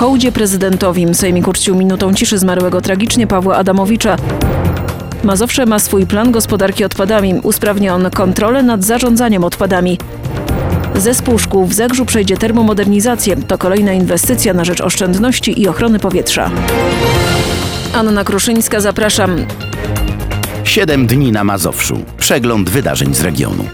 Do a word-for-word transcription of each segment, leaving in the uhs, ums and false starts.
hołdzie prezydentowi. Sejmik uczcił minutą ciszy zmarłego tragicznie Pawła Adamowicza. Mazowsze ma swój plan gospodarki odpadami. Usprawni on kontrolę nad zarządzaniem odpadami. Zespół szkół w Zegrzu przejdzie termomodernizację. To kolejna inwestycja na rzecz oszczędności i ochrony powietrza. Anna Kruszyńska, zapraszam. Siedem dni na Mazowszu. Przegląd wydarzeń z regionu.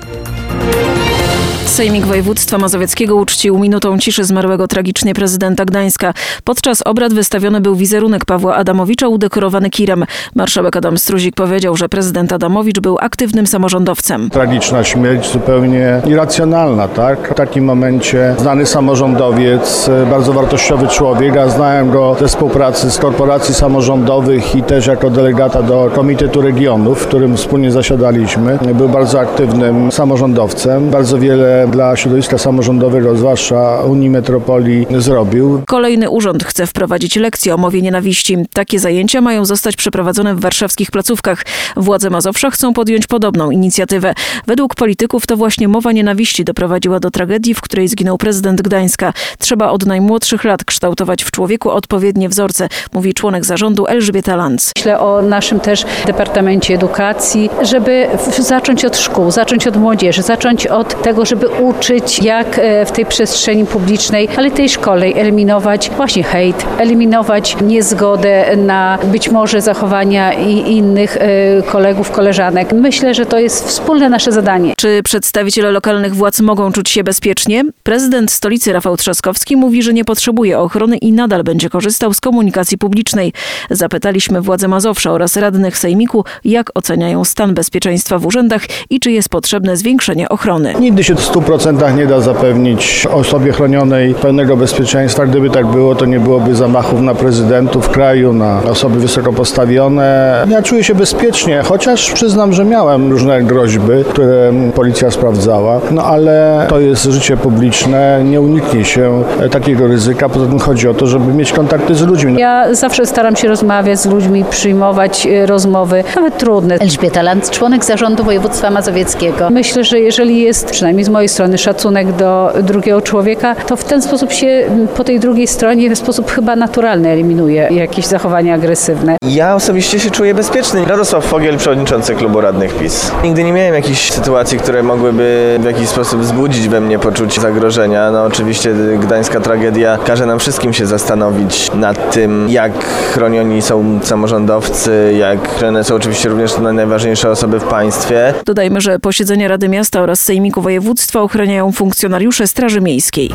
Sejmik Województwa Mazowieckiego uczcił minutą ciszy zmarłego tragicznie prezydenta Gdańska. Podczas obrad wystawiony był wizerunek Pawła Adamowicza udekorowany kirem. Marszałek Adam Struzik powiedział, że prezydent Adamowicz był aktywnym samorządowcem. Tragiczna śmierć, zupełnie irracjonalna, tak? W takim momencie znany samorządowiec, bardzo wartościowy człowiek, a znałem go ze współpracy z korporacji samorządowych i też jako delegata do Komitetu Regionów, w którym wspólnie zasiadaliśmy. Był bardzo aktywnym samorządowcem, bardzo wiele dla środowiska samorządowego, zwłaszcza Unii Metropolii, zrobił. Kolejny urząd chce wprowadzić lekcje o mowie nienawiści. Takie zajęcia mają zostać przeprowadzone w warszawskich placówkach. Władze Mazowsza chcą podjąć podobną inicjatywę. Według polityków to właśnie mowa nienawiści doprowadziła do tragedii, w której zginął prezydent Gdańska. Trzeba od najmłodszych lat kształtować w człowieku odpowiednie wzorce, mówi członek zarządu Elżbieta Lanz. Myślę o naszym też Departamencie Edukacji, żeby zacząć od szkół, zacząć od młodzieży, zacząć od tego, żeby uczyć, jak w tej przestrzeni publicznej, ale tej szkolnej eliminować właśnie hejt, eliminować niezgodę na być może zachowania i innych kolegów, koleżanek. Myślę, że to jest wspólne nasze zadanie. Czy przedstawiciele lokalnych władz mogą czuć się bezpiecznie? Prezydent stolicy Rafał Trzaskowski mówi, że nie potrzebuje ochrony i nadal będzie korzystał z komunikacji publicznej. Zapytaliśmy władze Mazowsza oraz radnych sejmiku, jak oceniają stan bezpieczeństwa w urzędach i czy jest potrzebne zwiększenie ochrony. Nigdy się w stu procentach nie da zapewnić osobie chronionej pełnego bezpieczeństwa. Gdyby tak było, to nie byłoby zamachów na prezydentów w kraju, na osoby wysoko postawione. Ja czuję się bezpiecznie, chociaż przyznam, że miałem różne groźby, które policja sprawdzała. No ale to jest życie publiczne, nie uniknie się takiego ryzyka. Poza tym chodzi o to, żeby mieć kontakty z ludźmi. Ja zawsze staram się rozmawiać z ludźmi, przyjmować rozmowy, nawet trudne. Elżbieta Lanz, członek zarządu województwa mazowieckiego. Myślę, że jeżeli jest, przynajmniej z mojej strony, szacunek do drugiego człowieka, to w ten sposób się po tej drugiej stronie w sposób chyba naturalny eliminuje jakieś zachowania agresywne. Ja osobiście się czuję bezpieczny. Radosław Fogiel, przewodniczący klubu radnych PiS. Nigdy nie miałem jakichś sytuacji, które mogłyby w jakiś sposób wzbudzić we mnie poczucie zagrożenia. No oczywiście gdańska tragedia każe nam wszystkim się zastanowić nad tym, jak chronioni są samorządowcy, jak chronione są oczywiście również najważniejsze osoby w państwie. Dodajmy, że posiedzenia Rady Miasta oraz Sejmiku Województwa ochraniają funkcjonariusze Straży Miejskiej.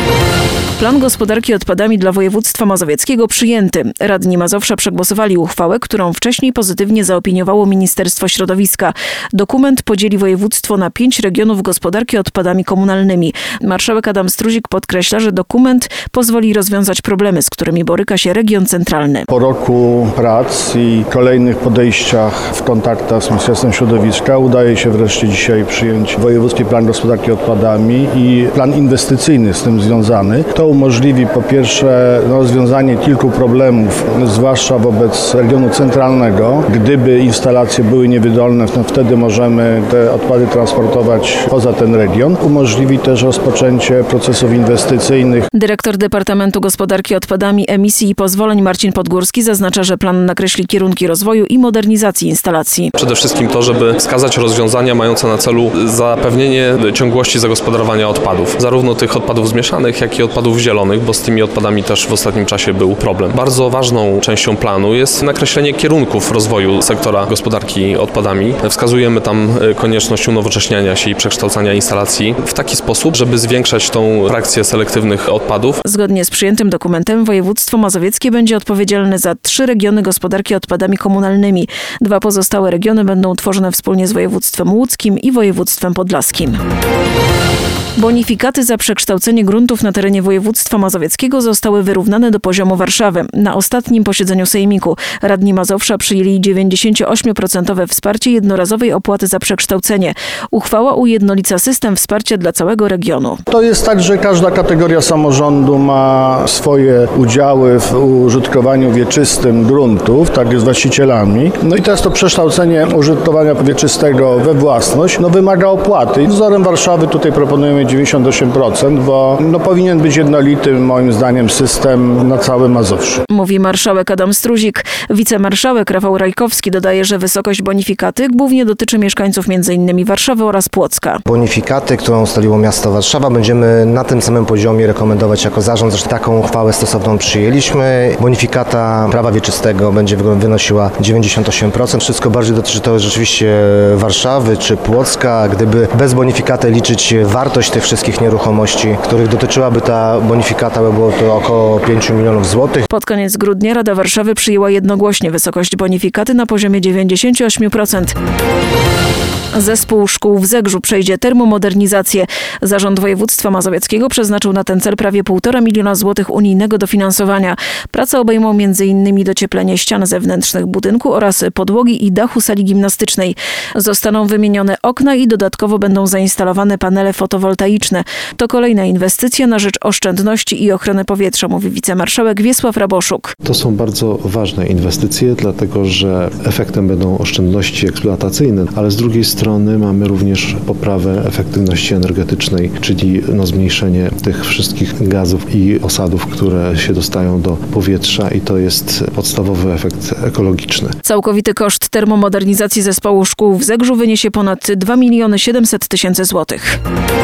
Plan gospodarki odpadami dla województwa mazowieckiego przyjęty. Radni Mazowsza przegłosowali uchwałę, którą wcześniej pozytywnie zaopiniowało Ministerstwo Środowiska. Dokument podzieli województwo na pięć regionów gospodarki odpadami komunalnymi. Marszałek Adam Struzik podkreśla, że dokument pozwoli rozwiązać problemy, z którymi boryka się region centralny. Po roku prac i kolejnych podejściach w kontaktach z Ministerstwem Środowiska udaje się wreszcie dzisiaj przyjąć wojewódzki plan gospodarki odpadami i plan inwestycyjny z tym związany. To umożliwi po pierwsze no, rozwiązanie kilku problemów, zwłaszcza wobec regionu centralnego. Gdyby instalacje były niewydolne, no wtedy możemy te odpady transportować poza ten region. Umożliwi też rozpoczęcie procesów inwestycyjnych. Dyrektor Departamentu Gospodarki Odpadami, Emisji i Pozwoleń Marcin Podgórski zaznacza, że plan nakreśli kierunki rozwoju i modernizacji instalacji. Przede wszystkim to, żeby wskazać rozwiązania mające na celu zapewnienie ciągłości zagospodarowania odpadów. Zarówno tych odpadów zmieszanych, jak i odpadów zielonych, bo z tymi odpadami też w ostatnim czasie był problem. Bardzo ważną częścią planu jest nakreślenie kierunków rozwoju sektora gospodarki odpadami. Wskazujemy tam konieczność unowocześniania się i przekształcania instalacji w taki sposób, żeby zwiększać tą frakcję selektywnych odpadów. Zgodnie z przyjętym dokumentem województwo mazowieckie będzie odpowiedzialne za trzy regiony gospodarki odpadami komunalnymi. Dwa pozostałe regiony będą tworzone wspólnie z województwem łódzkim i województwem podlaskim. Bonifikaty za przekształcenie gruntów na terenie województwa mazowieckiego zostały wyrównane do poziomu Warszawy. Na ostatnim posiedzeniu Sejmiku radni Mazowsza przyjęli dziewięćdziesiąt osiem procent wsparcie jednorazowej opłaty za przekształcenie. Uchwała ujednolica system wsparcia dla całego regionu. To jest tak, że każda kategoria samorządu ma swoje udziały w użytkowaniu wieczystym gruntów, tak jest właścicielami. No i teraz to przekształcenie użytkowania wieczystego we własność no wymaga opłaty. Wzorem Warszawy Warszawy tutaj proponujemy dziewięćdziesiąt osiem procent, bo no, powinien być jednolity moim zdaniem system na całym Mazowszu. Mówi marszałek Adam Struzik. Wicemarszałek Rafał Rajkowski dodaje, że wysokość bonifikaty głównie dotyczy mieszkańców m.in. Warszawy oraz Płocka. Bonifikaty, którą ustaliło miasto Warszawa, będziemy na tym samym poziomie rekomendować jako zarząd. Zresztą taką uchwałę stosowną przyjęliśmy. Bonifikata prawa wieczystego będzie wynosiła dziewięćdziesiąt osiem procent. Wszystko bardziej dotyczy to rzeczywiście Warszawy czy Płocka. Gdyby bez bonifikaty liczyć wartość tych wszystkich nieruchomości, których dotyczyłaby ta bonifikata, by było to około pięć milionów złotych. Pod koniec grudnia Rada Warszawy przyjęła jednogłośnie wysokość bonifikaty na poziomie dziewięćdziesiąt osiem procent. Zespół szkół w Zegrzu przejdzie termomodernizację. Zarząd Województwa Mazowieckiego przeznaczył na ten cel prawie półtora miliona złotych unijnego dofinansowania. Prace obejmą między innymi docieplenie ścian zewnętrznych budynku oraz podłogi i dachu sali gimnastycznej. Zostaną wymienione okna i dodatkowo będą zainstalowane panele fotowoltaiczne. To kolejna inwestycja na rzecz oszczędności i ochrony powietrza, mówi wicemarszałek Wiesław Raboszuk. To są bardzo ważne inwestycje, dlatego że efektem będą oszczędności eksploatacyjne, ale z drugiej strony mamy również poprawę efektywności energetycznej, czyli no, zmniejszenie tych wszystkich gazów i osadów, które się dostają do powietrza i to jest podstawowy efekt ekologiczny. Całkowity koszt termomodernizacji zespołu szkół w Zegrzu wyniesie ponad dwa miliony siedemset tysięcy złotych.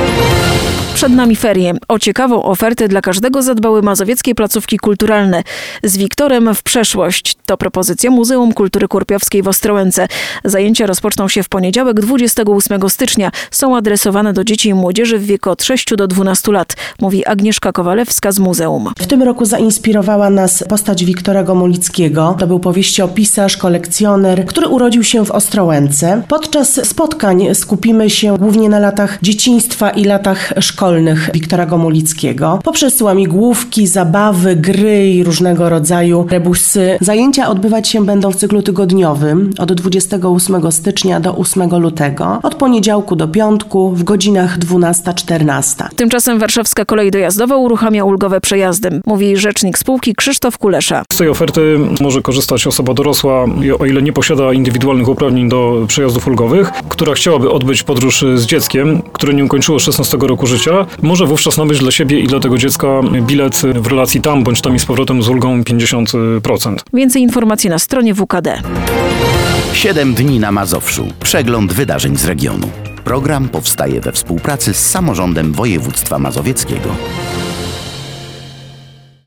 Przed nami ferie. O ciekawą ofertę dla każdego zadbały mazowieckie placówki kulturalne. Z Wiktorem w przeszłość. To propozycja Muzeum Kultury Kurpiowskiej w Ostrołęce. Zajęcia rozpoczną się w poniedziałek dwudziestego ósmego stycznia. Są adresowane do dzieci i młodzieży w wieku od sześciu do dwunastu lat, mówi Agnieszka Kowalewska z muzeum. W tym roku zainspirowała nas postać Wiktora Gomulickiego. To był powieściopisarz, kolekcjoner, który urodził się w Ostrołęce. Podczas spotkań skupimy się głównie na latach dzieciństwa i latach szkolnych Wiktora Gomulickiego. Poprzez łamigłówki, zabawy, gry i różnego rodzaju rebusy. Zajęcia odbywać się będą w cyklu tygodniowym od dwudziestego ósmego stycznia do ósmego lutego, od poniedziałku do piątku w godzinach dwunasta czternasta. Tymczasem warszawska kolej dojazdowa uruchamia ulgowe przejazdy, mówi rzecznik spółki Krzysztof Kulesza. Z tej oferty może korzystać osoba dorosła, o ile nie posiada indywidualnych uprawnień do przejazdów ulgowych, która chciałaby odbyć podróż z dzieckiem, które nie ukończyło szesnastego roku życia. Może wówczas nabyć dla siebie i dla tego dziecka bilet w relacji tam bądź tam i z powrotem z ulgą pięćdziesiąt procent. Więcej informacji na stronie W K D. Siedem dni na Mazowszu. Przegląd wydarzeń z regionu. Program powstaje we współpracy z samorządem województwa mazowieckiego.